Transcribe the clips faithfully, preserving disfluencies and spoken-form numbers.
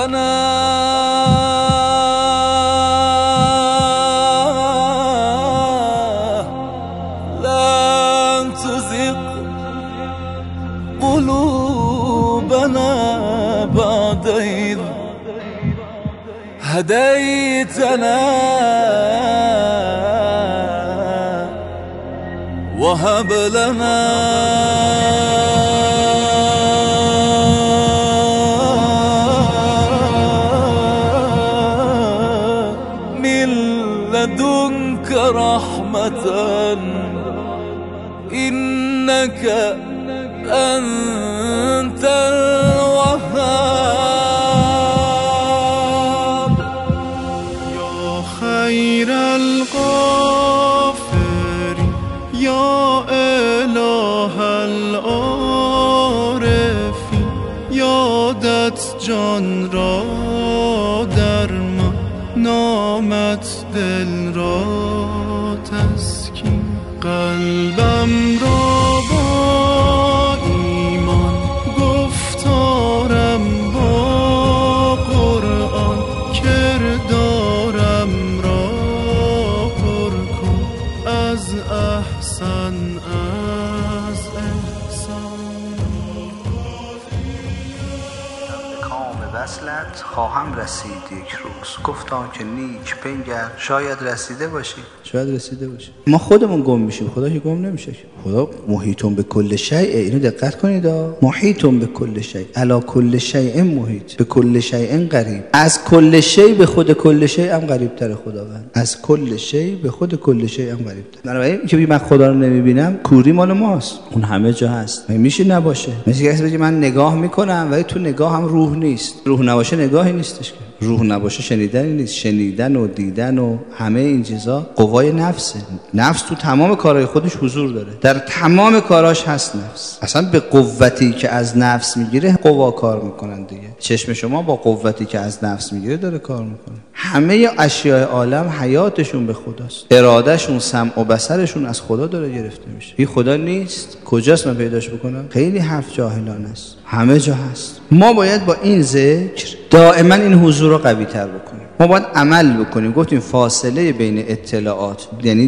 لن تزغ قلوبنا بعد إذ هديتنا وهب لنا من لدنك رحمة إنك أنت الوهاب. يا خير الغافرين يا إله العارفين یادت جان را در من نامت دل را تسکین قلبم را با ایمان گفتارم با قرآن کردارم را پر کن از احسن از احسان. کام وصلت خواهم رسید یک روز گفتم که نیک بنگر شاید رسیده باشی. شاید رسیده باشی. ما خودمون گم میشیم، خدا که گم نمیشه. خدا محیطون به کل شیء. اینو دقت کنید ها. محیطون به کل شیء، علی کل شیء محیط، به کل شیء قریب. از کل شیء به خود کل شیء هم قریب تر خداوند. از کل شیء به خود کل شیء هم قریب تر. بنابراین که من خدا رو نمیبینم کوری مال ماست. اون همه جا هست. میشه نباشه. مثل کسی بگه من نگاه میکنم ولی تو نگاه هم روح نیست. روح نباشه نگاهی نیستش که. روح نباشه شنیدنی نیست. شنیدن و دیدن و همه این چیزا قوای نفسه. نفس تو تمام کارهای خودش حضور داره، در تمام کاراش هست نفس. اصلا به قوتی که از نفس میگیره قوا کار میکنن دیگه. چشم شما با قوتی که از نفس میگیره داره کار میکنه. همه اشیاء عالم حیاتشون به خداست، ارادهشون، سمع و بصرشون از خدا داره گرفته میشه. این خدا نیست کجاست من پیداش بکنم؟ خیلی حرف جاهلانه است، همه جا هست. ما باید با این ذکر دائما این حضور رو قوی تر بکنیم. ما باید عمل بکنیم. گفتیم فاصله بین اطلاعات یعنی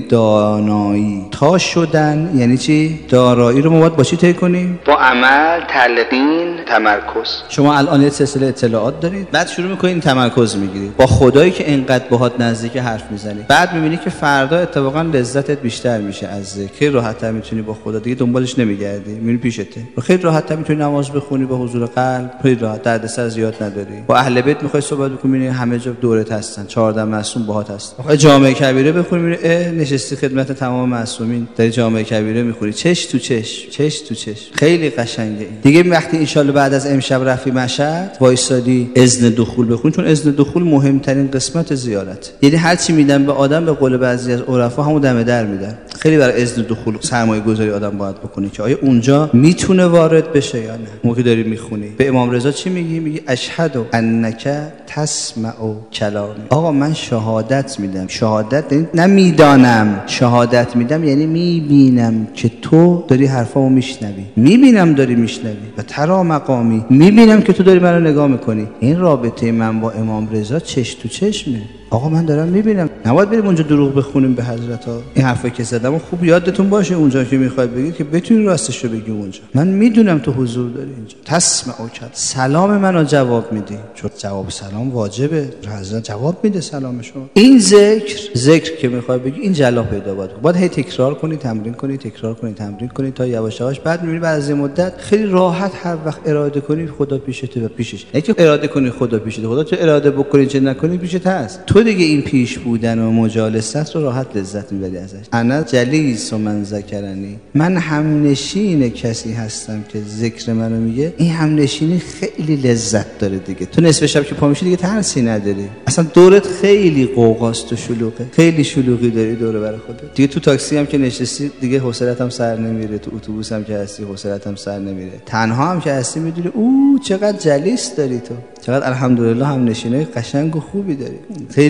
دانایی تا شدن یعنی چی؟ دارایی رو ما باید با چی طی کنیم؟ با عمل، تلقین، تمرکز. شما الان یه سلسله اطلاعات دارید، بعد شروع می‌کنید تمرکز می‌گیرید با خدایی که اینقدر باهات نزدیک حرف میزنید. بعد می‌بینی که فردا اتفاقا لذتت بیشتر میشه از ذکر. راحت‌تر می‌تونی با خدا دیگه دنبالش نمی‌گردی، می‌بینی پیشته. خیلی راحت‌تر می‌تونی نماز بخونی با حضور قلب، خیلی راحت، دردسر زیاد نداری. با اهل بیت می‌خوای صحبت بکنی، همه جا دورت هستن، چهارده معصوم باهات هستن. آخه جامعه کبیره بخونی می‌بینی اه نشستی خدمت تمام معصومین، در جامعه کبیره می‌خونی، چش تو چش، چش تو چش. خیلی قشنگه این. دیگه وقتی ان شاءالله بعد از امشب رفی مشهد وایسادی اذن دخول بخون، چون اذن دخول مهمترین قسمت زیارت. یعنی هر چی میدن به آدم به قول بعضی از عرفا همون دم در میدن. خیلی برای اذن دخول سرمایه‌گذاری آدم باید بکنه که آیا اونجا میتونه وارد بشه یا نه. موقع داری میخونی به امام رضا چی میگی؟ میگی اشهد انک تسمع کلامی. آقا من شهادت میدم. شهادت یعنی نمیدانم، شهادت میدم یعنی میبینم که تو داری حرفامو میشنوی، میبینم داری میشنوی و ترا مقامی، میبینم که تو داری منو نگاه میکنی. این رابطه من با امام رضا چش تو چشمه. آقا من دارم میبینم. نباید بریم اونجا دروغ بخونیم به حضرت ها. این حرفا که زدم خوب یادتون باشه اونجا که میخواید بگید که بتونید راستش رو بگی. اونجا من میدونم تو حضور داری اینجا. تسمع و کد سلام منو جواب میدی، چون جواب سلام واجبه. حضرت جواب میده سلامشو. این ذکر ذکر که میخوای بگی این جلا پیدا باید باید هی تکرار کنی، تمرین کنی، تکرار کنی، تمرین کنی تا یواش یواش بعد میبینی بعد از مدت خیلی راحت هر وقت اراده کنی خدا پیشته و پیشش. اگه اراده کنی خدا پیشته، خدا تو اراده بکنی چه نکنی پیشت هست. تو دیگه این پیش بودن و مجالست رو راحت لذت میبری ازش. انا جلیس و من ذکرنی، من همنشین کسی هستم که ذکر منو میگه. این همنشینی خیلی لذت داره دیگه. تو نصف شب که پا میشی دیگه ترسی نداری، اصلا دورت خیلی قوقاست و شلوغه، خیلی شلوغی داری دوره برای خودت دیگه. تو تاکسی هم که نشستی دیگه حوصله‌ت هم سر نمیره، تو اتوبوس هم که هستی حوصله‌ت هم سر نمیره، تنها هم که هستی میدونی او چقدر جلیس داری تو، چقدر الحمدلله هم نشینای قشنگ و خوبی داری. خیلی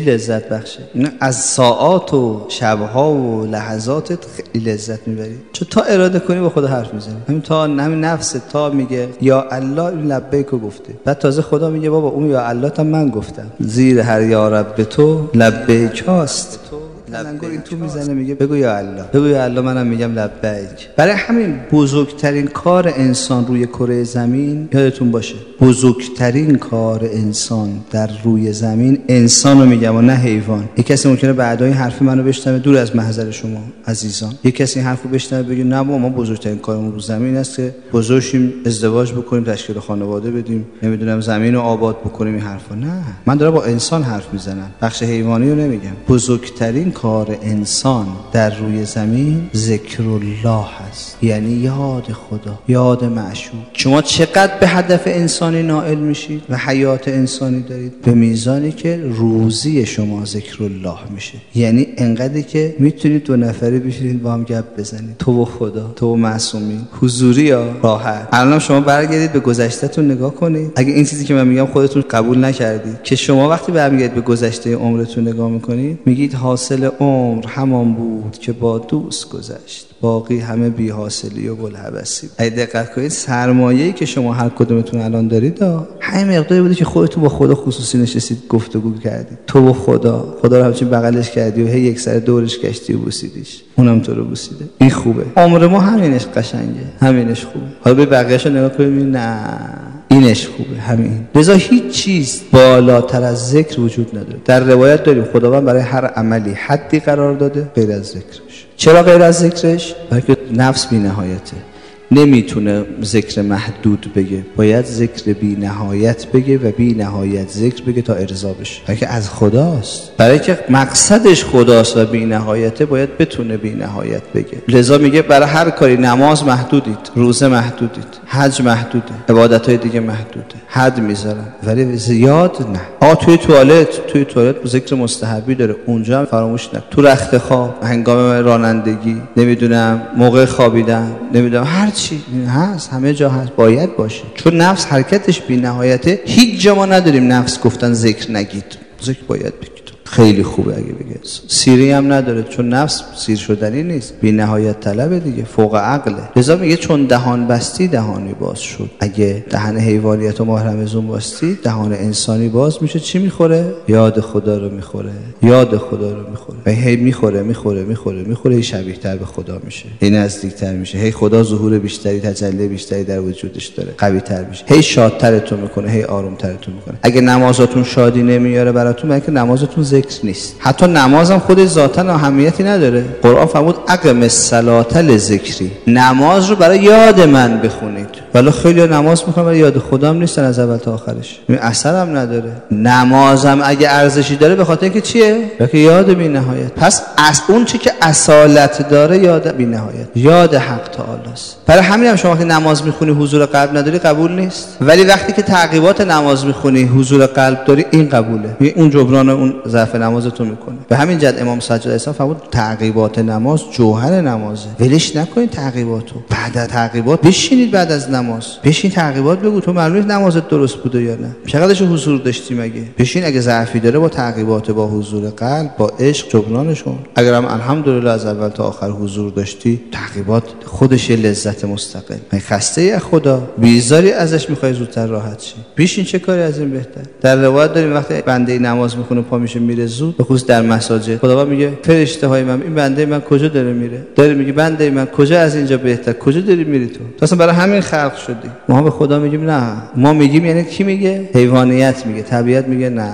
خیلی لذت بخشه. اینا از ساعات و شبها و لحظاتت خیلی لذت میبری، چون تا اراده کنی با خدا حرف میزنی. همین تا همین نفست تا میگه یا الله لبیکو گفته، بعد تازه خدا میگه بابا اون یا الله تا من گفتم، زیر هر یا رب تو لبیک هاست. لبیک این تو میزنه میگه بگو یا الله، بگو یا الله، منم میگم لبیک. برای همین بزرگترین کار انسان روی کره زمین، یادتون باشه بزرگترین کار انسان در روی زمین، انسان رو میگم و نه حیوان. یک کسی ممکنه بعدا این حرف منو بشنوه، دور از محضر شما عزیزان، یک کسی این حرفو بشنوه بگه نه ما بزرگترین کارمون رو زمین است که بزرگشیم، ازدواج بکنیم، تشکیل خانواده بدیم، نمیدونم زمین رو آباد بکنیم. این حرفا نه، من دارم با انسان حرف میزنم، بخش حیوانی رو نمیگم. بزرگترین کار انسان در روی زمین ذکر الله هست، یعنی یاد خدا، یاد معشوق. شما چقدر به هدف انسانی نائل میشید و حیات انسانی دارید؟ به میزانی که روزی شما ذکر الله میشه، یعنی انقدری که میتونید دو نفری بشینید با هم گپ بزنید، تو و خدا، تو و معصومین، حضوری یا راحت. الان شما برگردید به گذشتهتون نگاه کنید، اگه این چیزی که من میگم خودتون قبول نکردید، که شما وقتی برمیگردید به گذشته عمرتون نگاه میکنید میگید حاصل عمر همان بود که با دوست گذشت، باقی همه بی حاصلی و بلحبسی. اگه دقت کنید سرمایه‌ای که شما هر کدومتون الان دارید همین مقداری بوده که خودتون با خدا خصوصی نشستید گفتگو کردید، تو با خدا، خدا رو همچین بغلش کردی و هی یک سر دورش گشتی و بوسیدیش، اونم تو رو بوسیده. این خوبه. عمر ما همینش قشنگه، همینش خوبه. حالا به بقیه‌اشو نگاه کنید، نه اینش خوبه، همین. لذا هیچ چیز بالاتر از ذکر وجود نداره. در روایت داریم خداوند برای هر عملی حدی قرار داده غیر از ذکرش. چرا غیر از ذکرش؟ برای که نفس بی نهایته، نمیتونه ذکر محدود بگه، باید ذکر بی نهایت بگه و بی نهایت ذکر بگه تا ارضا بشه، برای که از خداست، برای که مقصدش خداست و بی نهایته باید بتونه بی نهایت بگه. لذا میگه برای هر کاری نماز محدودید، روزه محدودید، حج محدوده، عبادتهای دیگه محدوده، حد میذارن، ولی زیاد نه. آ توی توالت، توی توالت ذکر مستحبی داره، اونجا هم فراموش نکن. تو رخت خواب، هنگام رانندگی، نمیدونم موقع خوابیدن، نمیدونم هر چی هست، همه جا هست، باید باشه، چون نفس حرکتش بی نهایته. هیچ جا ما نداریم نفس گفتن ذکر نگید، ذکر باید بگید. خیلی خوبه اگه بگه. سیری هم نداره، چون نفس سیر شدنی نیست، بی نهایت طلبه دیگه، فوق عقله. لذا میگه چون دهان بستی دهانی باز شد. اگه دهن حیوانیت و ماه رمضان باستی، دهان انسانی باز میشه. چی میخوره؟ یاد خدا رو میخوره، یاد خدا رو میخوره. و هی میخوره میخوره میخوره میخوره، هی شبیه تر به خدا میشه، هی نزدیکتر میشه، هی خدا ظهور بیشتری، تجلی بیشتری در وجودش داره، قوی تر میشه، هی شادترتون میکنه، هی آرومترتون میکنه. اگه نمازاتون شادی نمیاره براتون، مگه نمازتون ذکر نیست. حتی نمازم خودش ذاتاً اهمیتی نداره. قرآن فرمود اقم الصلاة لذکری، نماز رو برای یاد من بخونید. ولی خیلی نماز میکنن برای یاد خدا هم نیستن از اول تا آخرش، این اثر هم نداره. نمازم اگه ارزشی داره به خاطر اینکه چیه؟ که یاد بی نهایت. پس از اون چی که اصالت داره یاد بی نهایت، یاد حق تعالی است. برای همین هم شما وقتی نماز میخونی حضور قلب نداری قبول نیست، ولی وقتی که تعقیبات نماز میخونی حضور قلب داری این قبوله، اون جبران اون ضعف نمازتون میکنه. به همین جهت امام سجاد علیه السلام فرمود تعقیبات نماز جوهر نمازه، ولش نکنید تعقیباتو. بعد از تعقیبات بشینید، بعد از نماز بشین تعقیبات بگو تو معلومه نمازت درست بوده یا نه، چقدرش حضور داشتی مگه. بشین، اگه ضعفی داره با تعقیبات، با حضور قلب، با عشق جبرانشون. اگرم الحمدلله از اول تا آخر حضور داشتی، تعقیبات خودش یه لذت مستقل. من خسته ای خدا، بیزاری ازش میخوای زودتر راحت شی، بشین، چه کاری از این بهتر. در روایت داریم وقتی بنده نماز میخونه پا میشه میره زود، به خصوص در مساجد، خداوند میگه فرشته های من این بنده من کجا داره میره؟ داره میگه بنده من کجا از اینجا بهتر، کجا داری میری تو؟ تو اصلا برای همین خلق شدی. ما به خدا میگیم نه، ما میگیم یعنی کی میگه؟ حیوانیت میگه، طبیعت میگه نه،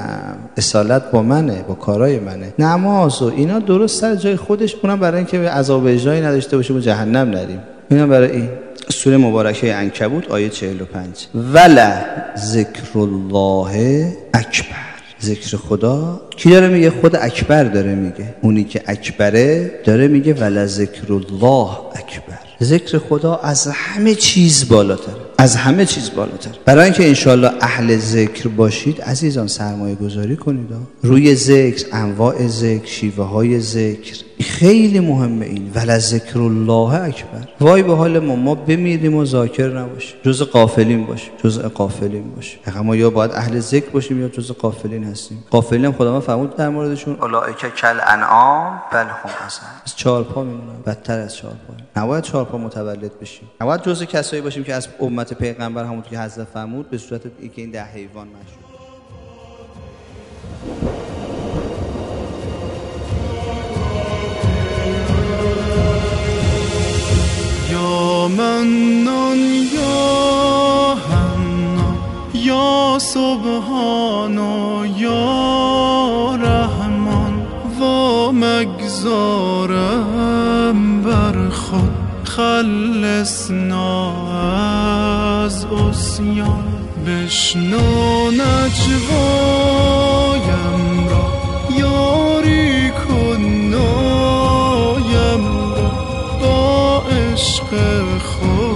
اصالت با منه، با کارای منه. نماز و اینا درست سر جای خودش، اونم برای اینکه عذاب اجرایی نداشته باشیم و جهنم نریم. اینا برای این. سوره مبارکه عنکبوت آیه چهل و پنج. ولا ذکر الله اکبر، ذکر خدا کی داره میگه؟ خود اکبر داره میگه، اونی که اکبره داره میگه ولا ذکر الله اکبر. ذکر خدا از همه چیز بالاتر، از همه چیز بالاتر. برای اینکه انشالله اهل ذکر باشید عزیزان سرمایه گذاری کنید روی ذکر، انواع ذکر، شیوه های ذکر، خیلی مهمه این. ولذکر الله اکبر. وای به حال ما ما بمیریم و ذاکر نباشیم، جز غافلین باشیم، جز غافلین باشیم. ما یا باید اهل ذکر باشیم یا جز غافلین هستیم. غافلین هم خداوند فرمود در موردشون اولئک کالانعام بل هم اضل. از چهار پا میمونن، بدتر از چهار پا. نباید چهار پا متولد بشیم، نباید جز کسایی باشیم که از امت پیغمبر همونطور که حضرت فرمود به صورت اینکه این ده حیوان مشهور. یا منان یا حنان یا سبحان یا رحمان و مگذارم بر خود خلصنا از عصیان. بشنو نجوایم را یاری کن نایم را با عشق خود